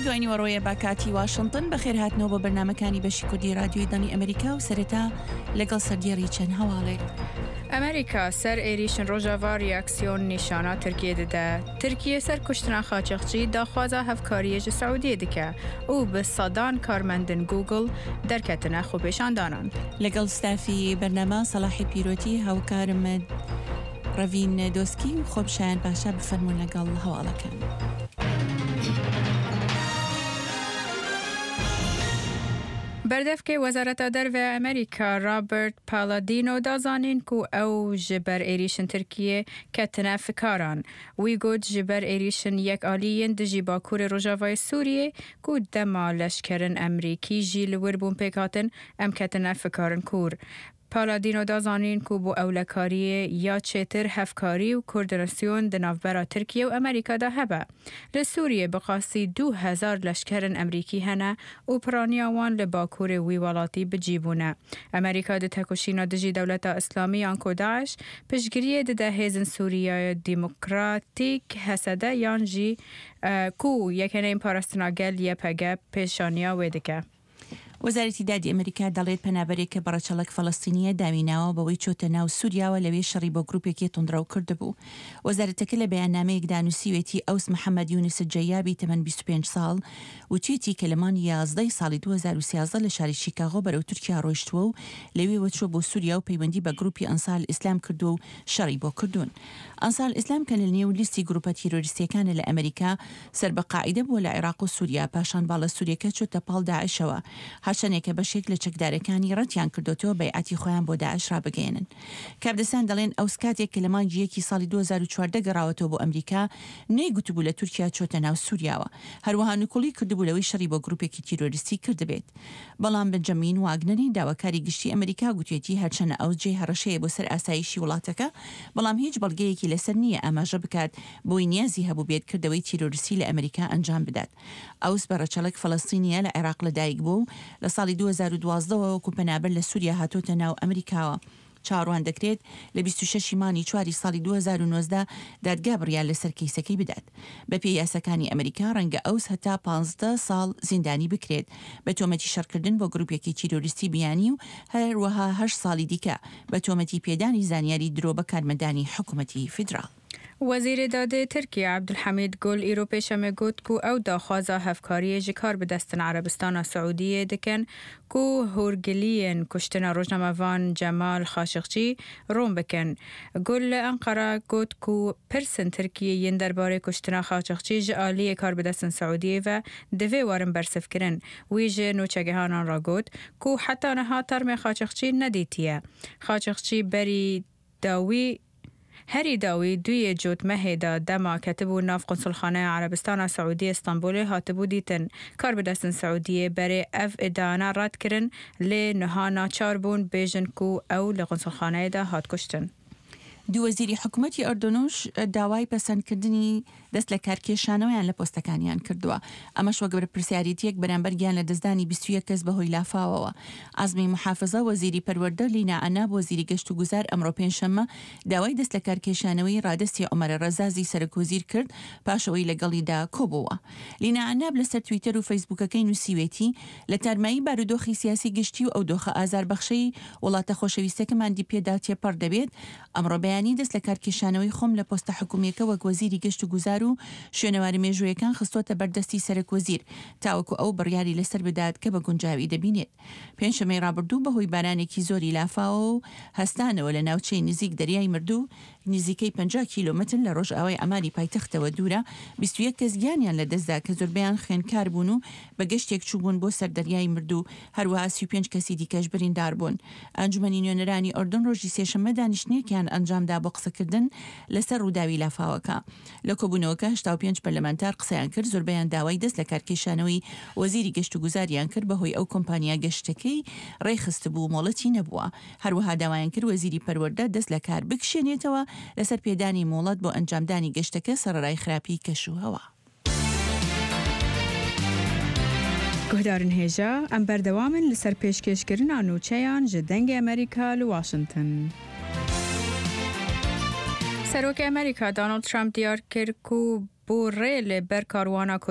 دوایانی وەڕۆیە باکاتی واشنگتن بەخێر هاتنەوە بە بەرنامەکانی بەشی کوردی رادیۆی دانی ئەمریکا و سەرەتا لەگەڵ سەردێڕی چەند هەواڵێک. ئەمریکا سەر ئێریشن ڕۆژاوا ریاکسیۆن نیشانە تورکیە دەدا. تورکیە سەر کوشتنا خاچەقچی داخوازە هەفکاریەژ سعودیە دکە و بە سەدان کارمەندن گوگل دەرکەتنە خوپێشاندانان. لەگەڵ ستافی بەرنامە سەلاحی پیرۆتی هاوکارم ڕەڤین دۆسکی و خۆپشایان باشا بفەرمون لەگەڵ هەواڵەکان. بەردەفکەی وەزارەتە دەرڤە ئەمریکا رابرت پالادینۆ دازانین کو ئەو ji ber êrîşin Tirkiyê ketine fikaran. Wî got ji ber êrîşin yekîaliyên dijî Bakurê Rojavayê Sûriyê ku dema leşkerên Emerîkî jî li wir bûn pêk hatin em ketine fikarin kur. پالادینۆ دازانین کو بۆ ئەولەکاریە یا چێتر هەفکاری و کوردناسیۆن di navbera Tirkiye û Amerîka de hebe. Li Sûriyê biqasî 2000 leşkerên Emerîkî hene û piraniya wan li Bakurê wî welatî bicîbûne. Amerîka di tekoşîna dijî Dewleta Îslamî yan ku Daeş piştgiriyê dide hêzin Sûriya Demokratîk hesede yan jî ku yekeneyên parastina gel YPG pêşaniya wê dike. وەزارەتی دادی ئەمریکا دەڵێت پەنابەرێکە بەڕەچەڵک فەڵەستینیە داویناوە بەوەی چۆتە ناو سووریاوە لەوێ شەڕی بۆ گروپێکی تونندڕاو کردبوو. وەزارەتەکە لە بەیاننامەیەکدا نووسیوێتی ئەوس محەممەد یونس جەیابی تەمەن 25 ساڵ وچێتی کە لەمان 11 ساڵی 2013 لە شاری شیکاغۆ بەرەو تورکیا ڕۆیشتووە و لەوێ وەچووە بۆ سووریا و پەیوەندی بە گروپی ئەنسار ئیسلام کردو و شەڕی بۆ کردوون. ئەنسار ئیسلام کە لە نێو لیستی گروپە تیرۆریستیەکانە لە ئەمریکا سەر بە قاعیدە بووە لە عێراق و سووریا پاشان باڵە سووریەکە چۆتە پاڵ داعشەوە هاچەنێکە بەشێک لە چەکدارەکانی ڕەتیان کردوتەوە بەیعەتی خۆیان بۆ داعش ڕابگەێنن. کابدەسان دەڵێن ئەوس کاتێک کە لە مانگیەکی ساڵی 2014 گەڕاوەتەوە بۆ ئەمریکا نەیگوتبوو لە تورکیا چۆتە ناو سووریاوە هەروەها نوکوڵی کردبوو لەوەی شەڕی بۆ گروپێکی تیرۆریستی کردبێت. بەڵام بنجەمین واگنەری داواکاری گشتی ئەمریکا گوتێتی هەرچەنە ئەو جێ هەڕەشەیە بۆ سەر ئاسایشی وڵاتەکە بەڵام هیچ بەڵگەیەکی لەسەر نییە ئاماژە بکات بۆی نیازی هەبوو بێت کردەوەی تیرۆریستی لە ئەمریکا ئەنجام بدات. ئەوس بەڕەچەڵک فەڵەستینیە لە عێراق لەدایک بوو لە ساڵی 2012 وەکو پەنابەر لە سووریا هاتۆتە ناو ئەمریکاوە. چاڕوان دەکرێت لە 26 مانی چواری ساڵی 2019 دادگا بڕیار لەسەر کەیسەکەی بدات. بە پێی یاساکانی ئەمریکا ڕەنگە ئەوس هەتا 15 ساڵ زیندانی بکرێت بە تۆمەتی شەڕکردن بۆ گروپێکی تیرۆریستی بیانی و هەروەها 8 ساڵی دیکە بە تۆمەتی پێدانی زانیاری درۆ بە کارمەندانی حکوومەتی فیدرال. وزیر داده ترکیه عبدالحمید گل ایرو پیشمه گفت که او داخوازه هفکاری جکار به دستن عربستان سعودیه دکن که هورگلین کشتن روزنامه‌وان جمال خاشقچی روم بکن. گل انقره گفت که پرسن ترکیه ین درباره کشتن خاشقچی جعالی کار به دستن سعودیه و دوی وارن برسف کرن. ویژه نوچگهانان را گفت که حتی نها ترم خاشقچی ندیتیه. خاشقچی بری داوی هری داوی دوی جوت مهدا دما کتبو ناف قنصلخانه عربستان سعودی استانبول هاتبو دیتن کار به دستن سعودیه برای اف ادانه رد کرن لی نهانا چاربون بیجن کو او لقنصلخانه دا هات کشتن. دو وەزیری حکوومەتی ئەردۆنۆش داوای پەسەندکردنی دەست لە کارکێشانەوەیان لە پۆستەکانیان کردووە. ئەمەش وەگەر پرسیارەتێک بەرامبەرگیان لە دەستدانی 21 کەس بەهۆی لافاوەوە. ئازمی محافظە وەزیری پەروەردە لینا ئەناب وەزیری گەشت و گوزار ئەمڕۆ پێنجشەممە داوای دەست لە کارکێشانەوەی ڕادستی عومەرە ڕەزازی سەرۆکوەزیر کرد پاشەوەی لەگەڵیدا کۆبووە. لینا ئەناب لەسەر تویتەر و فەیسبووکەکەی نووسیوێتی لە تارمایی بارودۆخی سیاسی گشتی و ئەو دۆخە ئازاربەخشەی وڵاتە خۆشەویستەکەماندی پێدا تێپەڕ دەبێت. ئەمڕۆ بەیانی دەست لە کارکێشانەوەی خۆم لە پۆستە حکوومیەکە وەک وەزیری گەشت و گوزار و شوێنەواری مێژوویەکان خستۆتە بەردەستی سەرۆکوەزیر تاوەکو ئەو بڕیاری لەسەر بدات کە بە گونجاوی دەبینێت. پێنجشەمەی ڕابردوو بەهۆی بارانێکی زۆری لافاوە و هەستانەوە لە ناوچەی نزیک دەریای مردوو نزیکەی 50 کیلۆمتر لە ڕۆژئاوای ئەماری پایتەختەوە دوورە 21 کەس گیانیان لە دەستدا کە زۆربیان خوێندکار بوون و بە گەشتێک چوبوون بۆ سەر دەریای مردوو هەروەها 35 کەسی دیکەش بریندار بوون. ئەنجومەنی نوێنەرانی ئوردن ڕۆژی سێشەممە دانیشتنێکیان ئەنجامدا بۆ قسەکردن لەسەر ڕووداوی لافاوەکە. لە کۆبوونەوەکە 85 پەرلەمانتار قسەیان کرد زۆربیان داوای دەست لە کارکێشانەوەی وەزیری گەشت و گوزاریان کرد بەهۆی ئەو کۆمپانیا گەشتەکەی ڕێخست بوو مۆڵەتی نەبووە. هەروەها داوایان کرد وەزیری پەروەردە دەست لە کار بکشێنێتەوە لەسەر پێدانی مۆڵەت بۆ ئەنجامدانی گەشتەکە سەرەڕای خراپی کەشوهەوە. گهدارن هێژە ئەم بەردەوامن لەسەر پێشکەشکردنا نوچەیان ji dengê Amerîka li Washington. سەرۆکی ئەمریکا دۆناڵد ترامپ دیار کرد و بۆ ڕێ لێ بەر کاروانە